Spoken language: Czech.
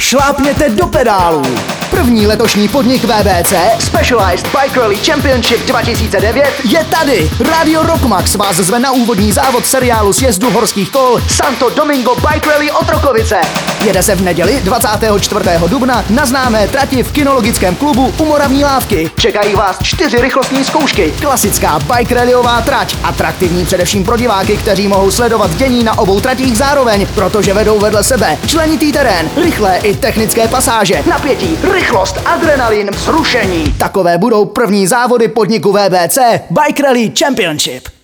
Šlápněte do pedálu! První letošní podnik VBC Specialized Bike Rally Championship 2009 je tady! Radio Rockmax vás zve na úvodní závod seriálu sjezdu horských kol Santo Domingo Bike Rally Otrokovice. Jede se v neděli 24. dubna na známé trati v kinologickém klubu u Moravní Lávky. Čekají vás 4 rychlostní zkoušky, klasická bike rallyová trať, atraktivní především pro diváky, kteří mohou sledovat dění na obou tratích zároveň, protože vedou vedle sebe členitý terén, rychlé i technické pasáže, napětí, rychlost, adrenalin, vzrušení. Takové budou první závody podniku VBC Bike Rally Championship.